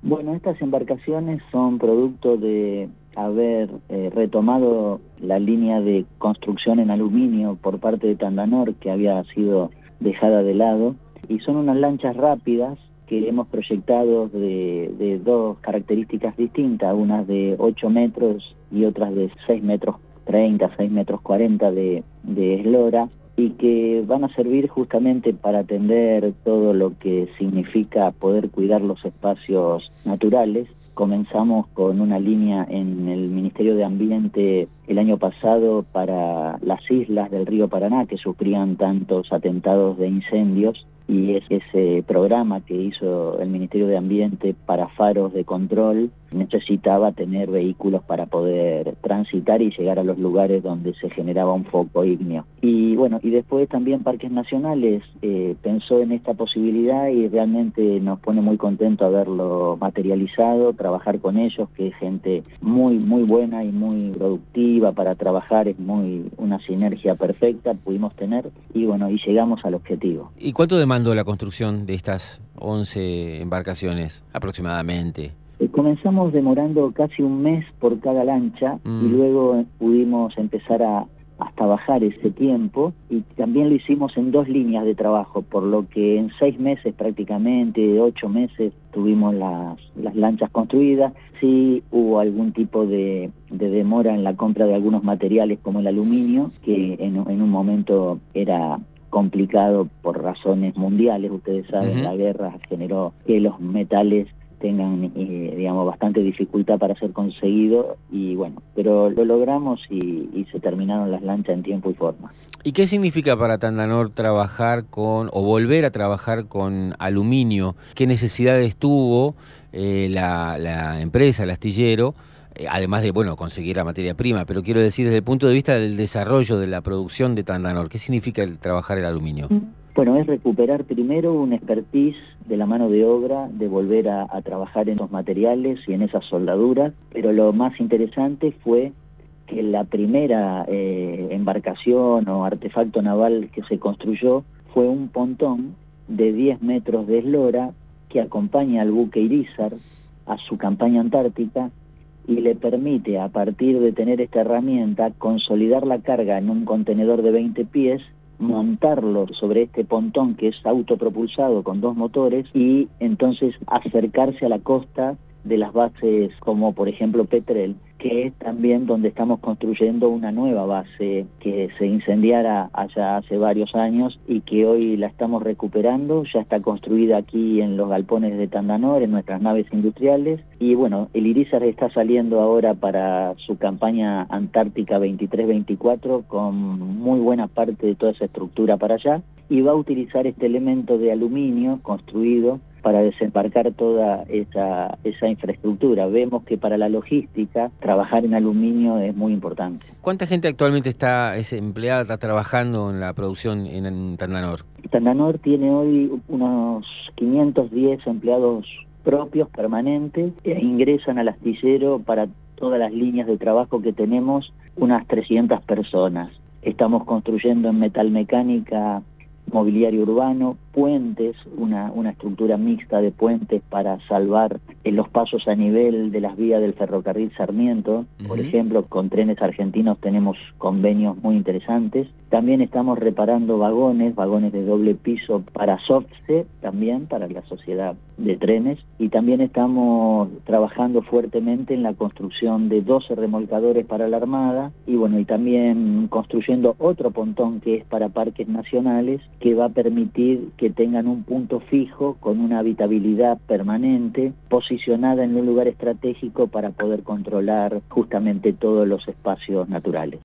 Bueno, estas embarcaciones son producto de haber retomado la línea de construcción en aluminio por parte de Tandanor, que había sido dejada de lado, y son unas lanchas rápidas que hemos proyectado de dos características distintas, unas de 8 metros y otras de 6 metros 30, 6 metros 40 de eslora, y que van a servir justamente para atender todo lo que significa poder cuidar los espacios naturales. Comenzamos con una línea en el Ministerio de Ambiente el año pasado para las islas del río Paraná que sufrían tantos atentados de incendios, y ese programa que hizo el Ministerio de Ambiente para faros de control necesitaba tener vehículos para poder transitar y llegar a los lugares donde se generaba un foco ígneo. Y bueno, y después también Parques Nacionales pensó en esta posibilidad y realmente nos pone muy contento haberlo materializado, trabajar con ellos, que es gente muy buena y muy productiva para trabajar, es una sinergia perfecta pudimos tener, y bueno, y llegamos al objetivo. ¿Y cuánto demandó la construcción de estas 11 embarcaciones aproximadamente? Comenzamos demorando casi un mes por cada lancha y luego pudimos empezar hasta bajar ese tiempo, y también lo hicimos en 2 líneas de trabajo, por lo que en 6 meses prácticamente, 8 meses tuvimos las lanchas construidas. Sí hubo algún tipo de demora en la compra de algunos materiales como el aluminio, que en un momento era complicado por razones mundiales. Ustedes saben, la guerra generó que los metales tengan, digamos, bastante dificultad para ser conseguido, y bueno, pero lo logramos y se terminaron las lanchas en tiempo y forma. ¿Y qué significa para Tandanor trabajar o volver a trabajar con aluminio? ¿Qué necesidades tuvo la empresa, el astillero? Además de, bueno, conseguir la materia prima, pero quiero decir desde el punto de vista del desarrollo de la producción de Tandanor, ¿qué significa trabajar el aluminio? Bueno, es recuperar primero un expertise de la mano de obra, de volver a trabajar en los materiales y en esas soldaduras, pero lo más interesante fue que la primera embarcación o artefacto naval que se construyó fue un pontón de 10 metros de eslora que acompaña al buque Irizar a su campaña antártica y le permite, a partir de tener esta herramienta, consolidar la carga en un contenedor de 20 pies, montarlo sobre este pontón que es autopropulsado con 2 motores y entonces acercarse a la costa de las bases como por ejemplo Petrel, que es también donde estamos construyendo una nueva base que se incendiara allá hace varios años y que hoy la estamos recuperando. Ya está construida aquí en los galpones de Tandanor, en nuestras naves industriales, y bueno, el Irizar está saliendo ahora para su campaña antártica 23-24 con muy buena parte de toda esa estructura para allá, y va a utilizar este elemento de aluminio construido para desembarcar toda esa infraestructura. Vemos que para la logística trabajar en aluminio es muy importante. ¿Cuánta gente actualmente es empleada, está trabajando en la producción en Tandanor? Tandanor tiene hoy unos 510 empleados propios permanentes e ingresan al astillero para todas las líneas de trabajo que tenemos unas 300 personas. Estamos construyendo en metalmecánica, mobiliario urbano, puentes, una estructura mixta de puentes para salvar los pasos a nivel de las vías del ferrocarril Sarmiento. Por ejemplo, con Trenes Argentinos tenemos convenios muy interesantes. También estamos reparando vagones de doble piso para SOFTSE, también para la Sociedad de Trenes, y también estamos trabajando fuertemente en la construcción de 12 remolcadores para la Armada, y bueno, y también construyendo otro pontón que es para Parques Nacionales, que va a permitir que tengan un punto fijo con una habitabilidad permanente, posicionada en un lugar estratégico para poder controlar justamente todos los espacios naturales.